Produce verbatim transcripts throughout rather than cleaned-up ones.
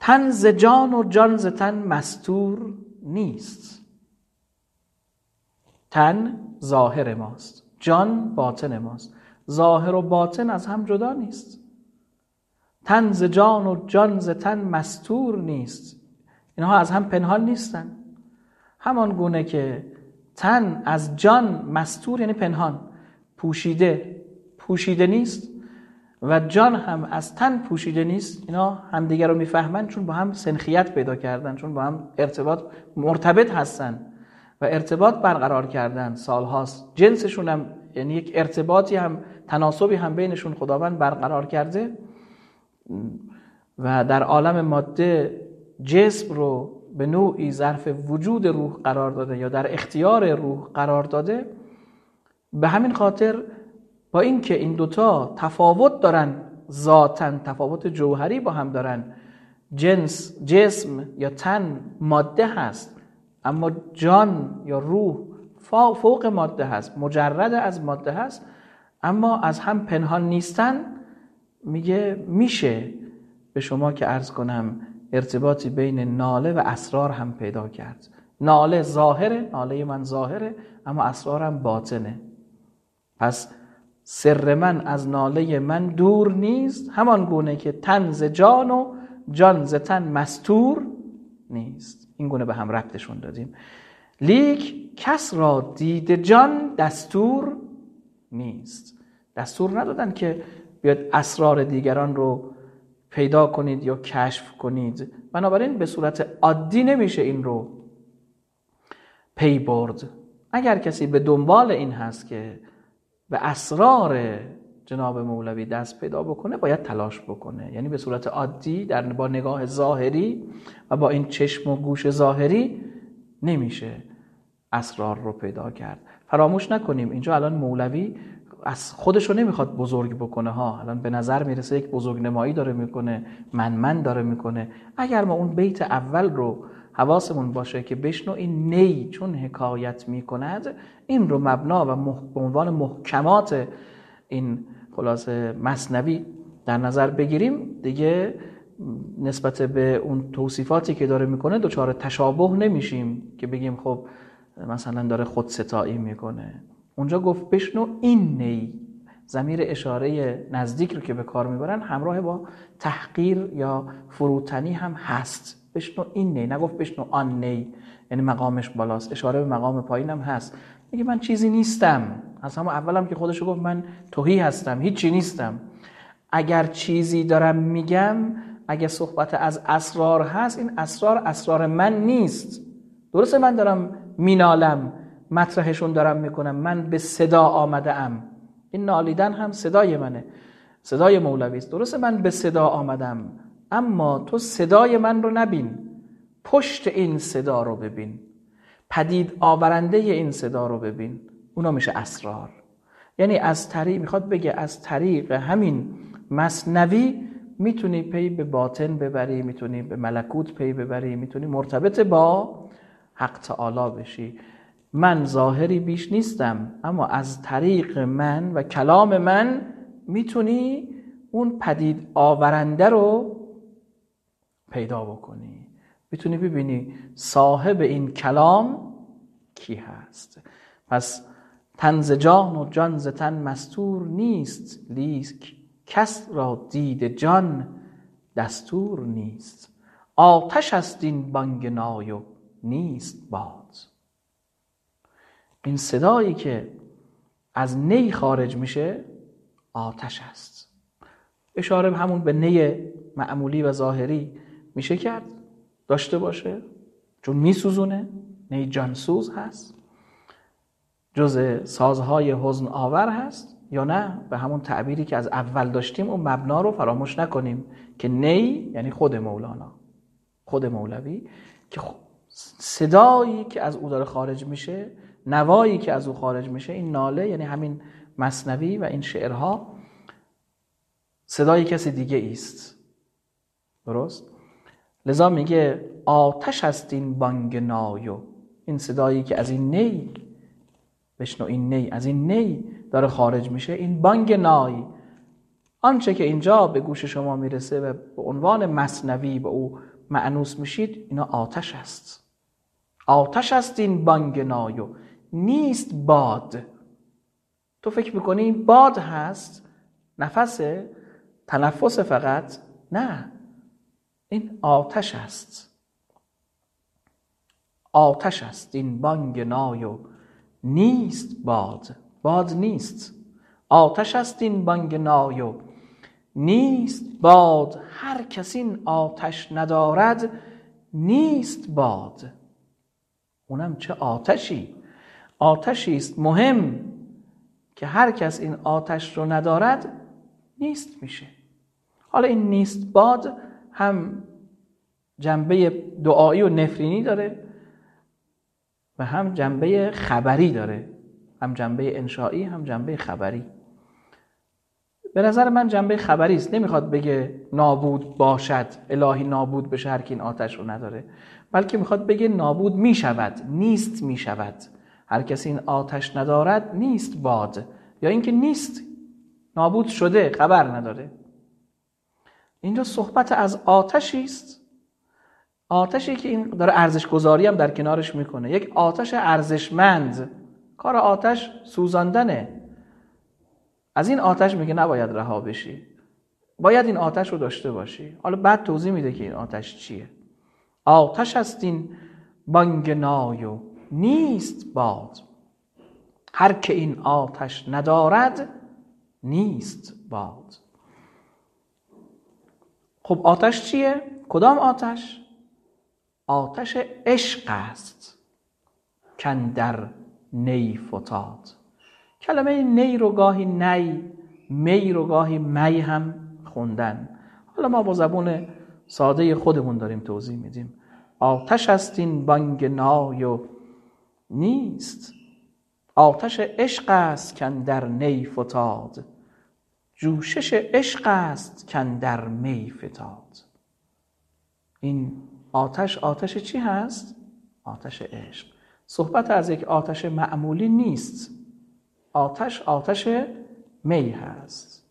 تن ز جان و جان ز تن مستور نیست. تن ظاهر ماست، جان باطن ماست. ظاهر و باطن از هم جدا نیست. تن ز جان و جان ز تن مستور نیست. اینها از هم پنهان نیستن. همان گونه که تن از جان مستور یعنی پنهان، پوشیده پوشیده نیست و جان هم از تن پوشیده نیست. اینا همدیگر رو میفهمن چون با هم سنخیت پیدا کردن، چون با هم ارتباط مرتبط هستن و ارتباط برقرار کردن سالهاست. جنسشون هم یعنی یک ارتباطی هم تناسبی هم بینشون خداوند برقرار کرده و در عالم ماده جسم رو به نوعی ظرف وجود روح قرار داده یا در اختیار روح قرار داده. به همین خاطر با اینکه این دوتا تفاوت دارن، ذاتن تفاوت جوهری با هم دارن، جنس جسم یا تن ماده هست اما جان یا روح فوق ماده هست، مجرد از ماده هست، اما از هم پنهان نیستن. میگه میشه به شما که عرض کنم ارتباطی بین ناله و اسرار هم پیدا کرد. ناله ظاهره، ناله من ظاهره، اما اسرارم باطنه. پس سر من از ناله من دور نیست، همان گونه که تن ز جان و جان ز تن مستور نیست. این گونه به هم ربطشون دادیم. لیک کس را دید جان دستور نیست. دستور ندادن که بیاد اسرار دیگران رو پیدا کنید یا کشف کنید. بنابراین به صورت عادی نمیشه این رو پی برد. اگر کسی به دنبال این هست که به اسرار جناب مولوی دست پیدا بکنه، باید تلاش بکنه. یعنی به صورت عادی در با نگاه ظاهری و با این چشم و گوش ظاهری نمیشه اسرار رو پیدا کرد. فراموش نکنیم اینجا الان مولوی از خودش رو نمیخواد بزرگ بکنه ها. الان به نظر میرسه یک بزرگ نمایی داره میکنه، من من داره میکنه. اگر ما اون بیت اول رو حواسمون باشه که بشنو این نی چون حکایت میکند، این رو مبنا و مح... به عنوان محکمات این خلاصه مثنوی در نظر بگیریم، دیگه نسبت به اون توصیفاتی که داره میکنه دچار تشابه نمیشیم که بگیم خب مثلا داره خودستایی میکنه. اونجا گفت بشنو این نی، ضمیر اشاره نزدیک رو که به کار میبرن همراه با تحقیر یا فروتنی هم هست. بشنو این نی، نگفت بشنو آن نی، یعنی مقامش بالاست، اشاره به مقام پایین هم هست. میگه من چیزی نیستم. از همون اولم که خودشو گفت من تهی هستم، هیچی نیستم. اگر چیزی دارم میگم، اگه صحبت از اسرار هست، این اسرار اسرار من نیست. درسته من دارم مینالم، مطرحشون دارم میکنم، من به صدا آمده ام، این نالیدن هم صدای منه، صدای مولوی است. درسته من به صدا آمدم، اما تو صدای من رو نبین، پشت این صدا رو ببین، پدید آورنده این صدا رو ببین. اونا میشه اسرار. یعنی از طریق، میخواد بگه از طریق همین مثنوی میتونی پی به باطن ببری، میتونی به ملکوت پی ببری، میتونی مرتبط با حق تعالی بشی. من ظاهری بیش نیستم، اما از طریق من و کلام من میتونی اون پدید آورنده رو پیدا بکنی، میتونی ببینی صاحب این کلام کی هست. پس تن ز جان و جان ز تن مستور نیست، لیک کس را دید جان دستور نیست. آتش است این بانگ نای و نیست باد. این صدایی که از نی خارج میشه آتش است. اشاره به همون به نی معمولی و ظاهری میشه کرد، داشته باشه، چون میسوزونه، نی جانسوز هست، جز سازهای حزن آور هست، یا نه به همون تعبیری که از اول داشتیم اون مبنا رو فراموش نکنیم که نی یعنی خود مولانا، خود مولوی، که صدایی که از او داره خارج میشه، نوایی که از او خارج میشه، این ناله یعنی همین مثنوی و این شعرها صدای کسی دیگه است. درست؟ لذا میگه آتش است این بانگ نایو، این صدایی که از این نی، بشنو این نی، از این نی داره خارج میشه، این بانگ نای. آنچه که اینجا به گوش شما میرسه و به عنوان مثنوی به او مأنوس میشید، اینا آتش است. آتش است این بانگ نای، نیست باد. تو فکر میکنی این باد هست، نفسه، تنفس فقط؟ نه، این آتش است. آتش است این بانگ نای و نیست باد. باد نیست. آتش است این بانگ نای و نیست باد. هر کس این آتش ندارد نیست باد. اونم چه آتشی؟ آتشی است مهم که هر کس این آتش رو ندارد نیست میشه. حالا این نیست باد هم جنبه دعایی و نفرینی داره و هم جنبه خبری داره، هم جنبه انشایی هم جنبه خبری. به نظر من جنبه خبری است. نمیخواد بگه نابود باشد، الهی نابود بشه هر کی این آتش رو نداره، بلکه میخواد بگه نابود میشود، نیست میشود. هر کسی این آتش ندارد نیست باد، یا اینکه نیست، نابود شده، خبر نداره. اینجا صحبت از آتشی است، آتشی که این داره ارزش گذاری هم در کنارش میکنه. یک آتش ارزشمند. کار آتش سوزاندنه. از این آتش میگه نباید رها بشی، باید این آتش رو داشته باشی. حالا بعد توضیح میده که این آتش چیه. آتش است این بانگ نای و نیست باد. هر که این آتش ندارد نیست باد. خب آتش چیه؟ کدام آتش؟ آتش عشق است کاندر نی فتاد. کلمه نی رو گاهی نی، می رو گاهی می هم خوندن. حالا ما با زبون ساده خودمون داریم توضیح میدیم. آتش است این بانگ نای و نیست. آتش عشق است کاندر نی فتاد. جوشش عشق است کاندر می فتاد. این آتش آتش چی هست؟ آتش عشق. صحبت از یک آتش معمولی نیست. آتش آتش می هست.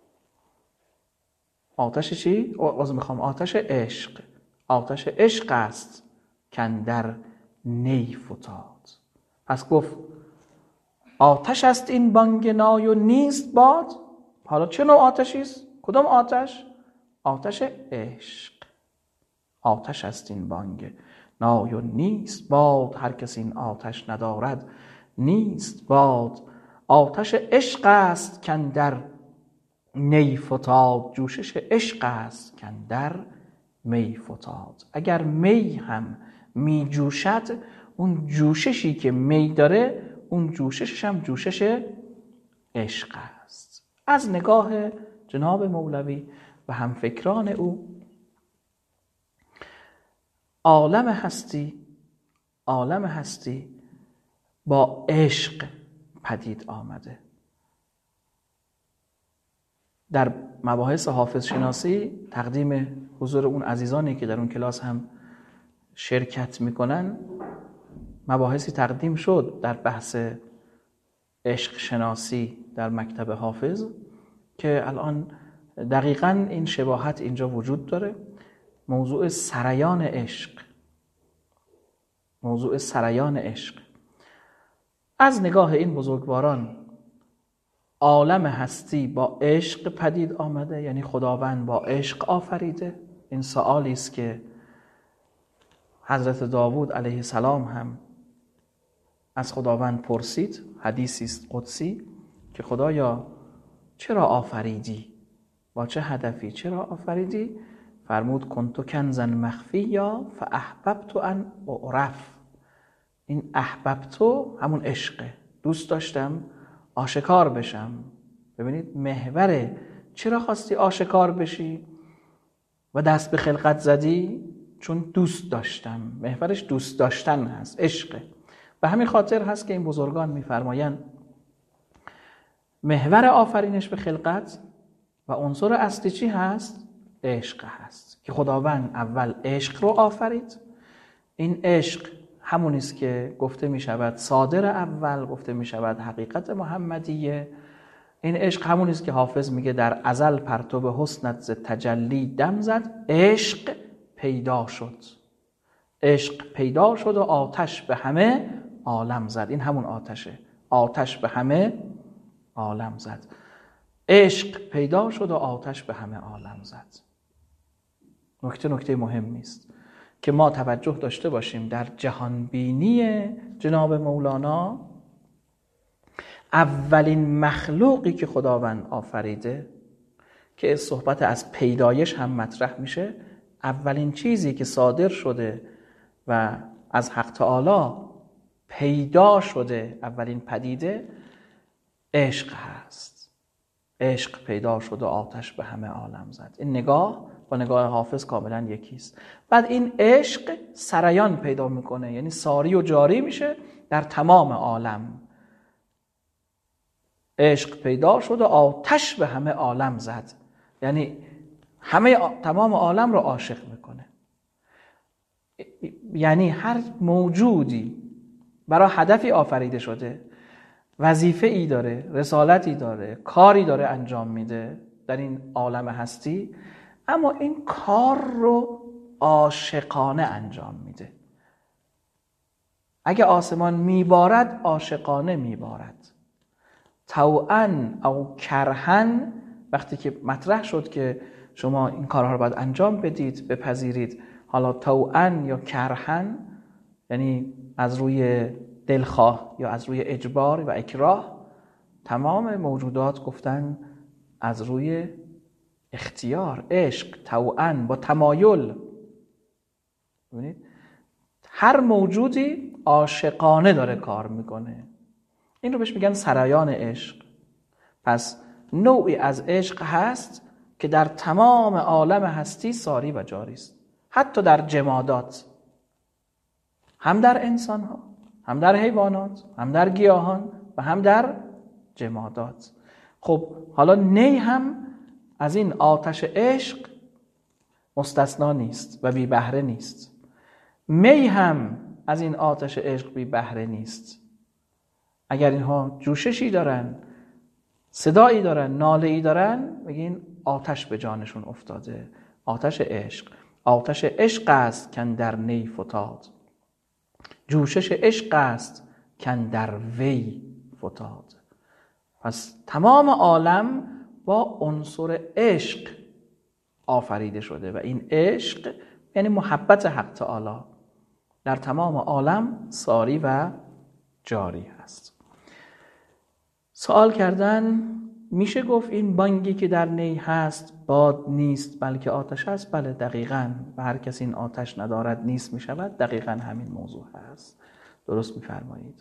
آتش چی؟ از میخوام آتش عشق. آتش عشق است کاندر نی فتاد. پس گفت آتش است این بانگ نای و نیست باد. حالا چه نوع آتشی است؟ کدام آتش؟ آتش عشق. آتش است این بانگ نای و نیست باد. هر کس این آتش ندارد نیست باد. آتش عشق است کاندر نی فتاد. جوشش عشق است کاندر می فتاد. اگر می هم می جوشد، اون جوششی که می داره، اون جوششش هم جوشش عشق است. از نگاه جناب مولوی و همفکران او، عالم هستی عالم هستی با عشق پدید آمده. در مباحث حافظ شناسی تقدیم حضور اون عزیزانی که در اون کلاس هم شرکت میکنن، مباحثی تقدیم شد در بحث عشق شناسی در مکتب حافظ که الان دقیقاً این شباهت اینجا وجود داره. موضوع سریان عشق، موضوع سریان عشق. از نگاه این بزرگواران عالم هستی با عشق پدید آمده، یعنی خداوند با عشق آفریده. این سوالی است که حضرت داوود علیه السلام هم از خداوند پرسید. حدیثی است قدسی که خدایا چرا آفریدی؟ با چه هدفی؟ چرا آفریدی؟ فرمود کنتو کنزا مخفیا فاحببت ان اعرف. این احببتو همون عشقه، دوست داشتم آشکار بشم. ببینید محوره. چرا خواستی آشکار بشی و دست به خلقت زدی؟ چون دوست داشتم. محورش دوست داشتن هست، عشقه. به همین خاطر هست که این بزرگان میفرمایند محور آفرینش به خلقت و عنصر اصلی چی هست؟ عشق هست که خداوند اول عشق رو آفرید. این عشق همونی است که گفته می شود صادر اول، گفته می شود حقیقت محمدیه. این عشق همونی است که حافظ میگه در ازل پرتو حسنت ز تجلی دم زد. عشق پیدا شد. عشق پیدا شد و آتش به همه عالم زد. این همون آتشه. آتش به همه عالم زد. عشق پیدا شد و آتش به همه عالم زد. نکته نکته مهمی است که ما توجه داشته باشیم. در جهانبینی جناب مولانا اولین مخلوقی که خداوند آفریده، که صحبت از پیدایش هم مطرح میشه، اولین چیزی که صادر شده و از حق تعالی پیدا شده، اولین پدیده عشق هست. عشق پیدا شد و آتش به همه عالم زد. این نگاه با نگاه حافظ کاملا یکیست. بعد این عشق سریان پیدا میکنه، یعنی ساری و جاری میشه در تمام عالم. عشق پیدا شد و آتش به همه عالم زد، یعنی همه تمام عالم رو عاشق میکنه. یعنی هر موجودی برای هدفی آفریده شده، وظیفه ای داره، رسالتی داره، کاری داره انجام میده در این عالم هستی، اما این کار رو عاشقانه انجام میده. اگه آسمان میبارد عاشقانه میبارد. طوعاً او کرهاً، وقتی که مطرح شد که شما این کارها رو باید انجام بدید، بپذیرید، حالا طوعاً یا کرهاً، یعنی از روی دلخواه یا از روی اجبار و اکراه، تمام موجودات گفتن از روی اختیار. عشق طوعاً، با تمایل. ببینید هر موجودی عاشقانه داره کار میکنه. این رو بهش میگن سرایان عشق. پس نوعی از عشق هست که در تمام عالم هستی ساری و جاری است، حتی در جمادات، هم در انسان ها، هم در حیوانات، هم در گیاهان و هم در جمادات. خب حالا نی هم از این آتش عشق مستثنا نیست و بی بهره نیست. می هم از این آتش عشق بی بهره نیست. اگر اینها جوششی دارن، صدایی دارن، ناله‌ای دارن، بگین آتش به جانشون افتاده. آتش عشق. آتش عشق است کن در نی فتاد، جوشش عشق است کن در وی فتاد. پس تمام عالم با عنصر عشق آفریده شده و این عشق یعنی محبت حق تعالی در تمام عالم ساری و جاری هست. سوال کردن میشه گفت این بانگی که در نی هست باد نیست بلکه آتش است؟ بله دقیقاً. و هر کسی این آتش ندارد نیست میشود. دقیقاً همین موضوع هست. درست میفرمایید.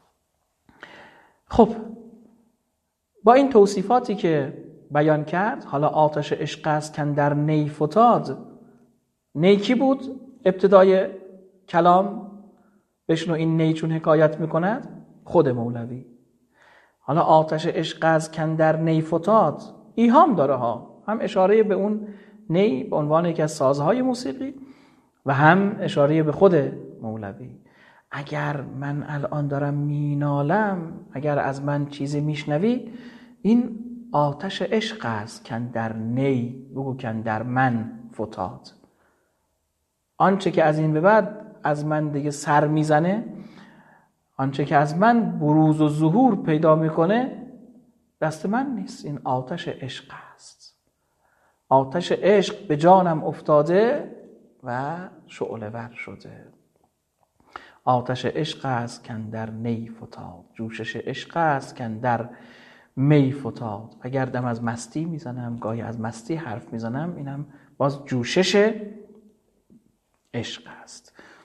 خب با این توصیفاتی که بیان کرد، حالا آتش عشق است کن در نی فتاد. نی کی بود؟ ابتدای کلام بشنو این نی چون حکایت میکند خود مولوی. حالا آتش عشق است کن در نی فتاد ایهام داره ها، هم اشاره به اون نی به عنوان یکی از سازهای موسیقی و هم اشاره به خود مولوی. اگر من الان دارم مینالم، اگر از من چیزی میشنوی، این آتش عشق است کن در نی، بگو کن در من فتاد. آنچه که از این به بعد از من دیگه سر میزنه، آنچه که از من بروز و ظهور پیدا میکنه، دست من نیست. این آتش عشق است. آتش عشق به جانم افتاده و شعله ور شده. آتش عشق است کن در نی فتاد، جوشش عشق است کن در می فتاد. اگر دم از مستی میزنم، گاهی از مستی حرف میزنم، اینم باز جوشش عشق است.